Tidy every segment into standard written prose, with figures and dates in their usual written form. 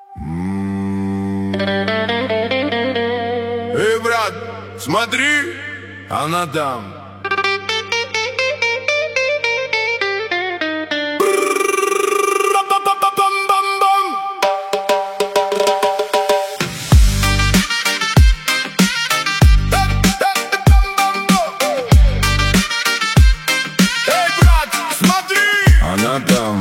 Эй, брат, смотри, она там. Эй, брат, смотри, она там.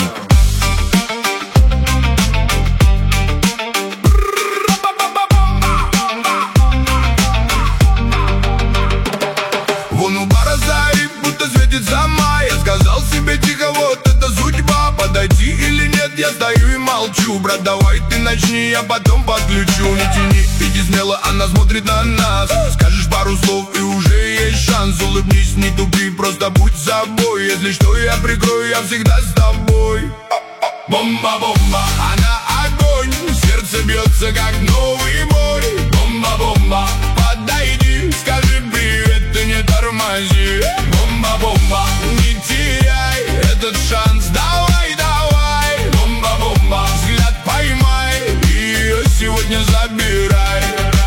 Вон у бара зари, будто светится май. Я сказал себе тихо, вот это судьба. Подойти или нет, я стою и молчу. Брат, давай ты начни, я потом подключу. Не тяни, иди смело, она смотрит на нас. Скажешь пару слов и уже есть шанс. Улыбнись, не тупи, просто будь собой. Если что, я прикрою, я всегда с тобой. Бомба-бомба, она огонь. Сердце бьется, как новый бой. Бомба-бомба, подойди, скажи привет, ты не тормози. Бомба-бомба, не теряй этот шанс, давай, давай. Бомба-бомба, взгляд поймай и ее сегодня забирай.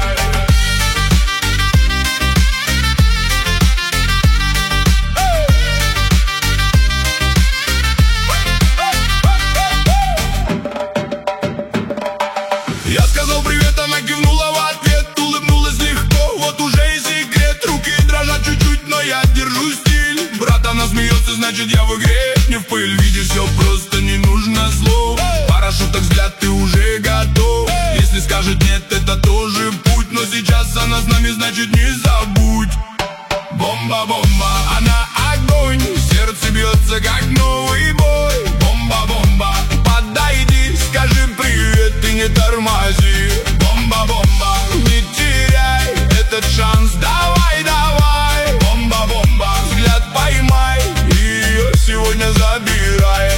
Я сказал привет, она кивнула в ответ, улыбнулась легко, вот уже и секрет. Руки дрожат чуть-чуть, но я держу стиль. Брат, она смеется, значит я в игре, не в пыль. Видишь, все просто, не нужно слов. Пара шуток, взгляд, ты уже готов. Если скажет нет, это тоже путь. Но сейчас она с нами, значит не забудь. Бомба-бомба, она огонь. Сердце бьется, как новый бой. Бомба-бомба, подойди, скажи привет, ты не тормози. Бомба-бомба, не теряй этот шанс, давай, давай. Бомба-бомба, взгляд поймай и ее сегодня забирай.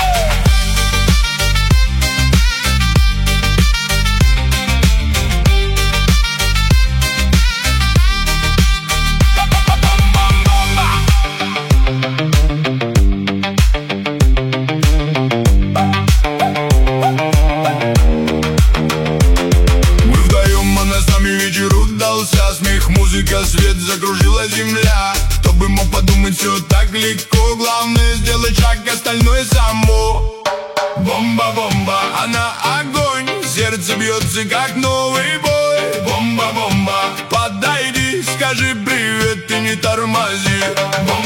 Вечер удался, смех, музыка, свет, закружила земля. Кто бы мог подумать, все так легко. Главное сделать шаг, остальное само. Бомба-бомба, она огонь. Сердце бьется, как новый бой. Бомба-бомба, подойди, скажи привет, ты не тормози.